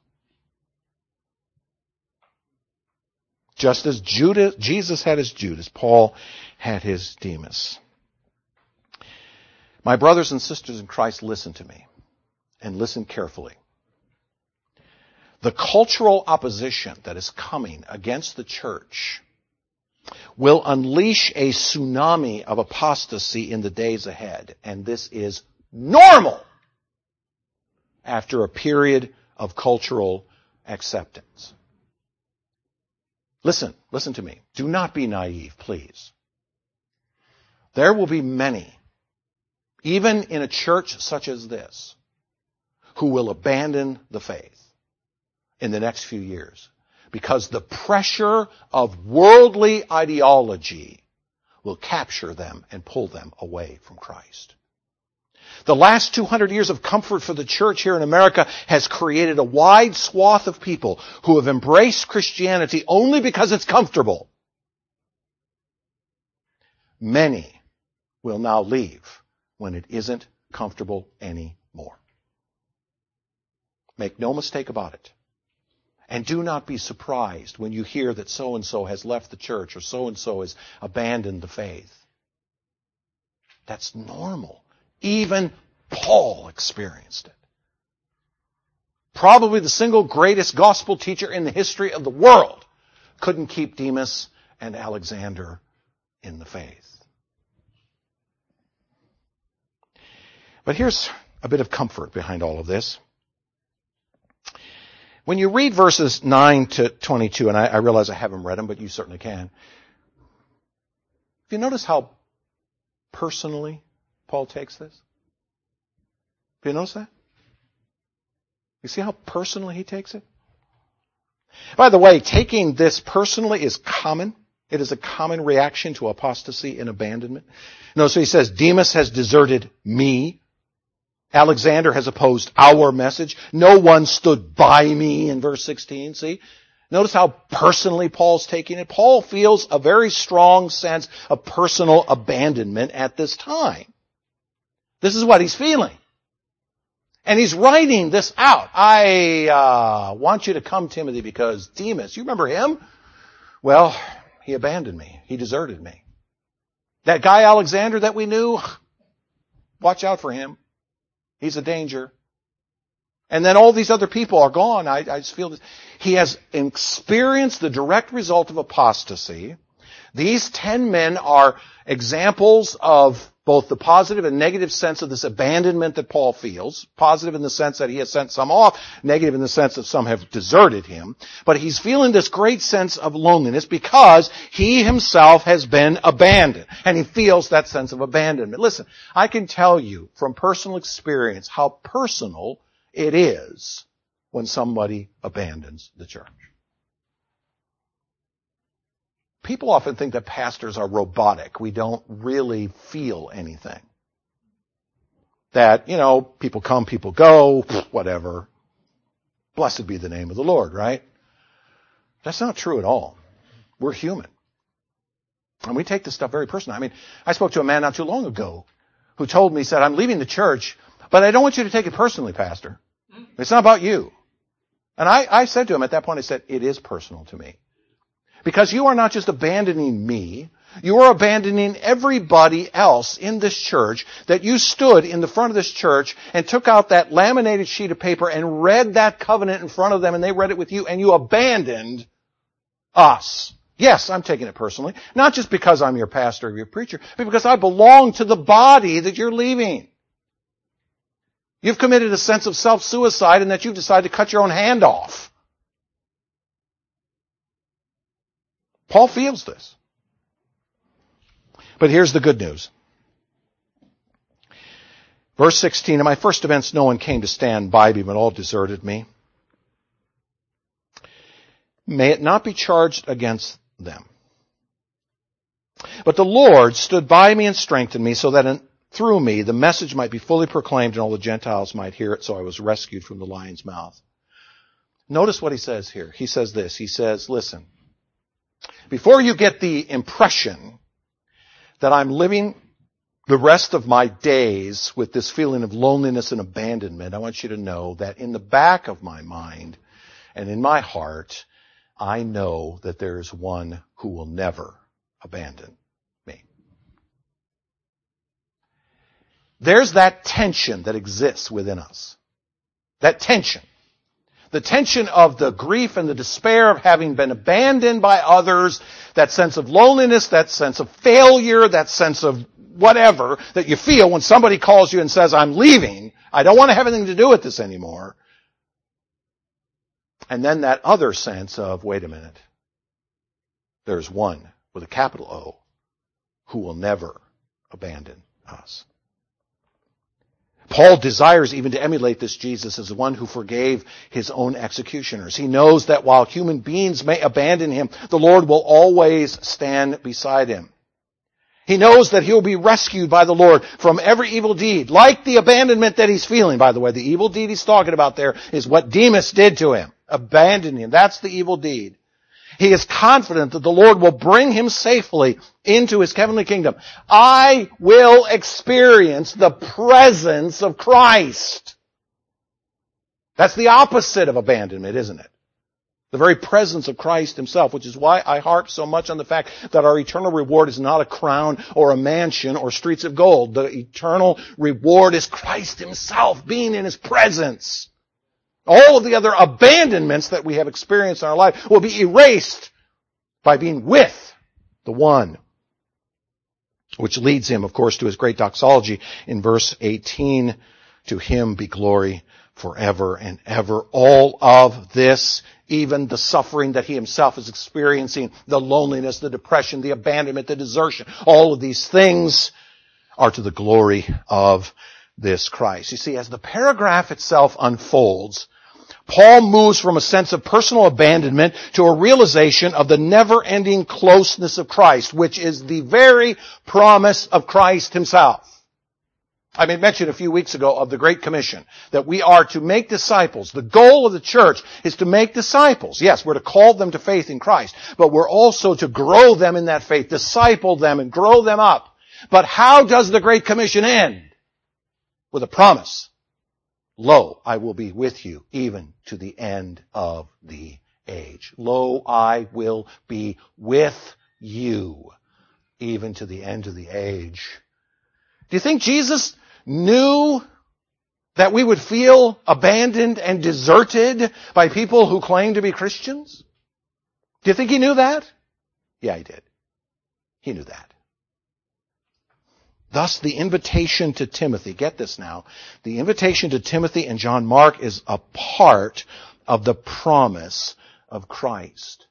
Just as Jesus had his Judas, Paul had his Demas. My brothers and sisters in Christ, listen to me. and listen carefully. The cultural opposition that is coming against the church will unleash a tsunami of apostasy in the days ahead. And this is normal after a period of cultural acceptance. Listen to me. Do not be naive, please. There will be many, even in a church such as this, who will abandon the faith in the next few years because the pressure of worldly ideology will capture them and pull them away from Christ. The last 200 years of comfort for the church here in America has created a wide swath of people who have embraced Christianity only because it's comfortable. Many will now leave when it isn't comfortable anymore. Make no mistake about it. And do not be surprised when you hear that so-and-so has left the church or so-and-so has abandoned the faith. That's normal. Even Paul experienced it. Probably the single greatest gospel teacher in the history of the world couldn't keep Demas and Alexander in the faith. But here's a bit of comfort behind all of this. When you read verses 9 to 22, and I realize I haven't read them, but you certainly can. If you notice how personally Paul takes this? Do you notice that? You see how personally he takes it? By the way, taking this personally is common. It is a common reaction to apostasy and abandonment. Notice he says, Demas has deserted me. Alexander has opposed our message. No one stood by me in verse 16. See? Notice how personally Paul's taking it. Paul feels a very strong sense of personal abandonment at this time. This is what he's feeling. And he's writing this out. I want you to come, Timothy, because Demas, you remember him? Well, he abandoned me. He deserted me. That guy Alexander that we knew, watch out for him. He's a danger. And then all these other people are gone. I just feel this. He has experienced the direct result of apostasy. These 10 men are examples of both the positive and negative sense of this abandonment that Paul feels. Positive in the sense that he has sent some off. Negative in the sense that some have deserted him. But he's feeling this great sense of loneliness because he himself has been abandoned. And he feels that sense of abandonment. Listen, I can tell you from personal experience how personal it is when somebody abandons the church. People often think that pastors are robotic. We don't really feel anything. That, people come, people go, whatever. Blessed be the name of the Lord, right? That's not true at all. We're human. And we take this stuff very personally. I spoke to a man not too long ago who told me, he said, I'm leaving the church, but I don't want you to take it personally, Pastor. It's not about you. And I said to him at that point, I said, it is personal to me. Because you are not just abandoning me, you are abandoning everybody else in this church that you stood in the front of this church and took out that laminated sheet of paper and read that covenant in front of them and they read it with you and you abandoned us. Yes, I'm taking it personally. Not just because I'm your pastor or your preacher, but because I belong to the body that you're leaving. You've committed a sense of self-suicide and that you've decided to cut your own hand off. Paul feels this. But here's the good news. Verse 16, in my first events no one came to stand by me, but all deserted me. May it not be charged against them. But the Lord stood by me and strengthened me so that through me the message might be fully proclaimed and all the Gentiles might hear it, so I was rescued from the lion's mouth. Notice what he says here. He says this. He says, listen, before you get the impression that I'm living the rest of my days with this feeling of loneliness and abandonment, I want you to know that in the back of my mind and in my heart, I know that there is one who will never abandon me. There's that tension that exists within us. That tension. The tension of the grief and the despair of having been abandoned by others, that sense of loneliness, that sense of failure, that sense of whatever that you feel when somebody calls you and says, I'm leaving, I don't want to have anything to do with this anymore. And then that other sense of, wait a minute, there's one with a capital O who will never abandon us. Paul desires even to emulate this Jesus as the one who forgave his own executioners. He knows that while human beings may abandon him, the Lord will always stand beside him. He knows that he'll be rescued by the Lord from every evil deed, like the abandonment that he's feeling, by the way. The evil deed he's talking about there is what Demas did to him, abandon him. That's the evil deed. He is confident that the Lord will bring him safely into his heavenly kingdom. I will experience the presence of Christ. That's the opposite of abandonment, isn't it? The very presence of Christ himself, which is why I harp so much on the fact that our eternal reward is not a crown or a mansion or streets of gold. The eternal reward is Christ himself being in his presence. All of the other abandonments that we have experienced in our life will be erased by being with the one. Which leads him, of course, to his great doxology in verse 18. To him be glory forever and ever. All of this, even the suffering that he himself is experiencing, the loneliness, the depression, the abandonment, the desertion, all of these things are to the glory of this Christ. You see, as the paragraph itself unfolds, Paul moves from a sense of personal abandonment to a realization of the never-ending closeness of Christ, which is the very promise of Christ himself. I made mention a few weeks ago of the Great Commission, that we are to make disciples. The goal of the church is to make disciples. Yes, we're to call them to faith in Christ, but we're also to grow them in that faith, disciple them and grow them up. But how does the Great Commission end? With a promise. Lo, I will be with you even to the end of the age. Lo, I will be with you even to the end of the age. Do you think Jesus knew that we would feel abandoned and deserted by people who claim to be Christians? Do you think he knew that? Yeah, he did. He knew that. Thus, the invitation to Timothy, get this now, the invitation to Timothy and John Mark is a part of the promise of Christ.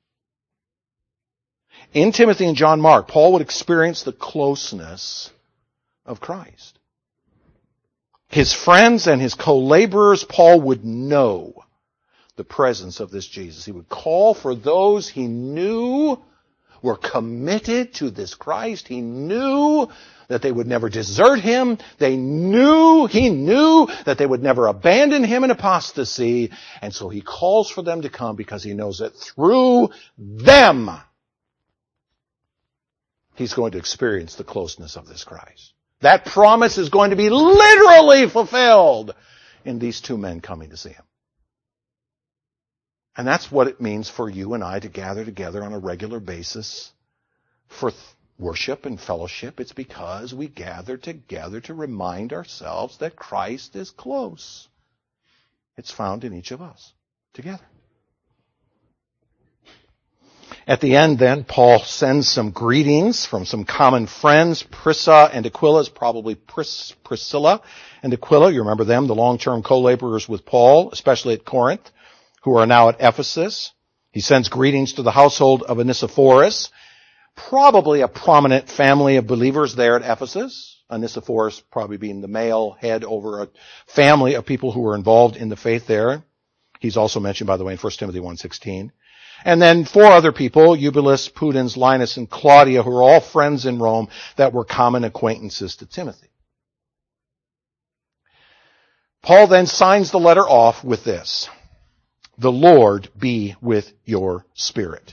In Timothy and John Mark, Paul would experience the closeness of Christ. His friends and his co-laborers, Paul would know the presence of this Jesus. He would call for those he knew were committed to this Christ. He knew that they would never desert him. He knew that they would never abandon him in apostasy. And so he calls for them to come because he knows that through them, he's going to experience the closeness of this Christ. That promise is going to be literally fulfilled in these two men coming to see him. And that's what it means for you and I to gather together on a regular basis for worship and fellowship. It's because we gather together to remind ourselves that Christ is close. It's found in each of us together. At the end then, Paul sends some greetings from some common friends. Prisca and Aquila is probably Priscilla and Aquila. You remember them, the long-term co-laborers with Paul, especially at Corinth, who are now at Ephesus. He sends greetings to the household of Onesiphorus, probably a prominent family of believers there at Ephesus. Onesiphorus probably being the male head over a family of people who were involved in the faith there. He's also mentioned, by the way, in 1 Timothy 1:16. And then 4 other people, Eubulus, Pudens, Linus, and Claudia, who are all friends in Rome that were common acquaintances to Timothy. Paul then signs the letter off with this: the Lord be with your spirit.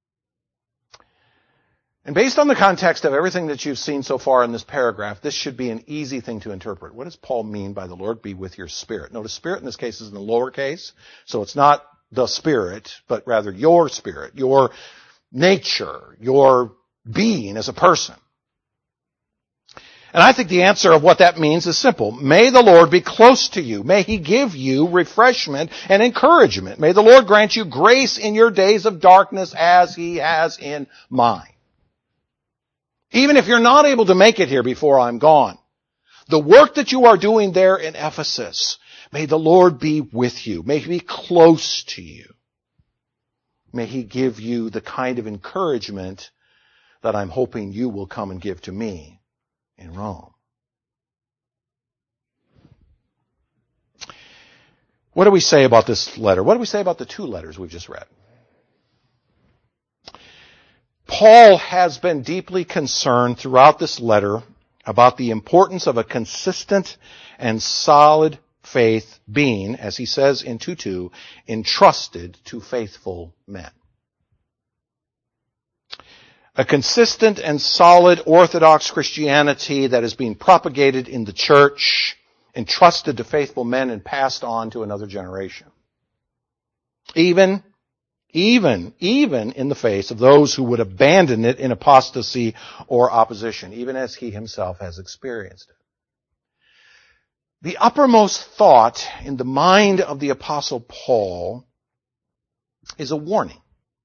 And based on the context of everything that you've seen so far in this paragraph, this should be an easy thing to interpret. What does Paul mean by the Lord be with your spirit? Notice spirit in this case is in the lower case, so it's not the spirit, but rather your spirit, your nature, your being as a person. And I think the answer of what that means is simple. May the Lord be close to you. May He give you refreshment and encouragement. May the Lord grant you grace in your days of darkness as He has in mine. Even if you're not able to make it here before I'm gone, the work that you are doing there in Ephesus, may the Lord be with you. May He be close to you. May He give you the kind of encouragement that I'm hoping you will come and give to me in Rome. What do we say about this letter? What do we say about the two letters we've just read? Paul has been deeply concerned throughout this letter about the importance of a consistent and solid faith being, as he says in 2:2, entrusted to faithful men. A consistent and solid Orthodox Christianity that is being propagated in the church, entrusted to faithful men and passed on to another generation. Even in the face of those who would abandon it in apostasy or opposition, even as he himself has experienced it. The uppermost thought in the mind of the Apostle Paul is a warning.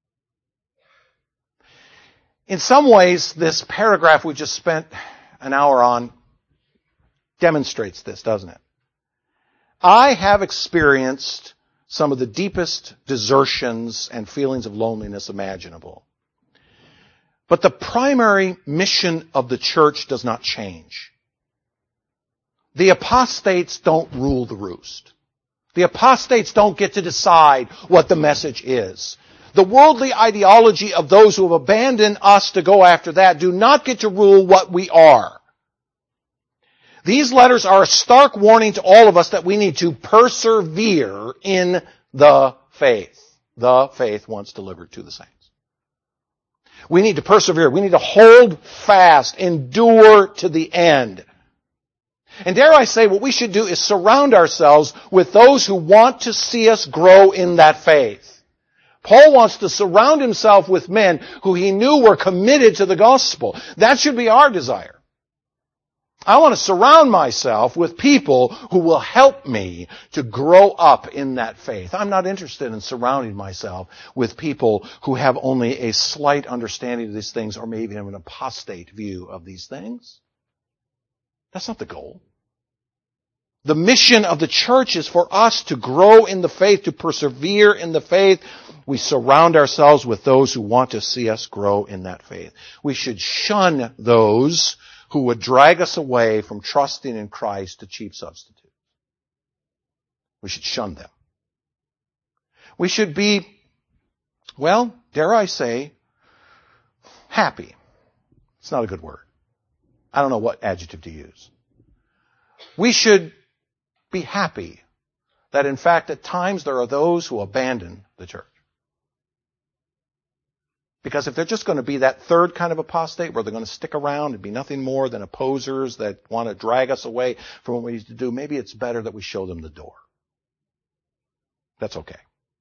In some ways, this paragraph we just spent an hour on demonstrates this, doesn't it? I have experienced some of the deepest desertions and feelings of loneliness imaginable. But the primary mission of the church does not change. The apostates don't rule the roost. The apostates don't get to decide what the message is. The worldly ideology of those who have abandoned us to go after that do not get to rule what we are. These letters are a stark warning to all of us that we need to persevere in the faith once delivered to the saints. We need to persevere. We need to hold fast, endure to the end. And dare I say, what we should do is surround ourselves with those who want to see us grow in that faith. Paul wants to surround himself with men who he knew were committed to the gospel. That should be our desire. I want to surround myself with people who will help me to grow up in that faith. I'm not interested in surrounding myself with people who have only a slight understanding of these things or maybe have an apostate view of these things. That's not the goal. The mission of the church is for us to grow in the faith, to persevere in the faith. We surround ourselves with those who want to see us grow in that faith. We should shun those who would drag us away from trusting in Christ to cheap substitutes. We should shun them. We should be, well, dare I say, happy. It's not a good word. I don't know what adjective to use. We should be happy that in fact at times there are those who abandon the church. Because if they're just going to be that third kind of apostate where they're going to stick around and be nothing more than opposers that want to drag us away from what we need to do, maybe it's better that we show them the door. That's okay.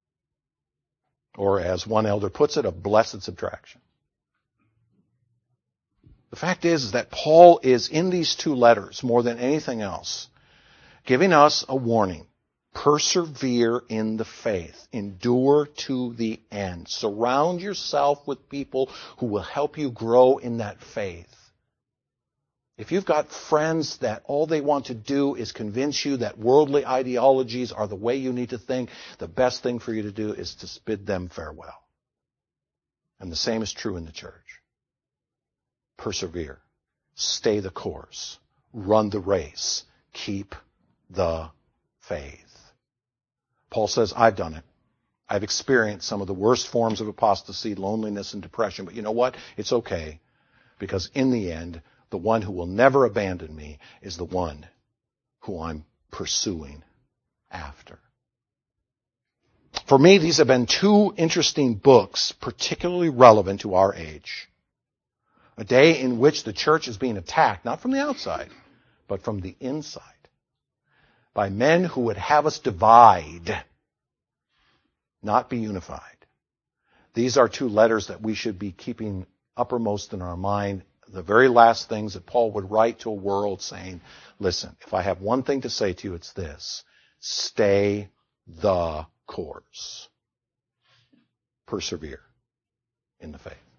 Or as one elder puts it, a blessed subtraction. The fact is that Paul is in these two letters more than anything else giving us a warning. Persevere in the faith. Endure to the end. Surround yourself with people who will help you grow in that faith. If you've got friends that all they want to do is convince you that worldly ideologies are the way you need to think, the best thing for you to do is to bid them farewell. And the same is true in the church. Persevere. Stay the course. Run the race. Keep the faith. Paul says, I've done it. I've experienced some of the worst forms of apostasy, loneliness, and depression. But you know what? It's okay. Because in the end, the one who will never abandon me is the one who I'm pursuing after. For me, these have been two interesting books, particularly relevant to our age. A day in which the church is being attacked, not from the outside, but from the inside, by men who would have us divide, not be unified. These are two letters that we should be keeping uppermost in our mind the very last things that Paul would write to a world saying, listen, if I have one thing to say to you, it's this: stay the course. Persevere in the faith.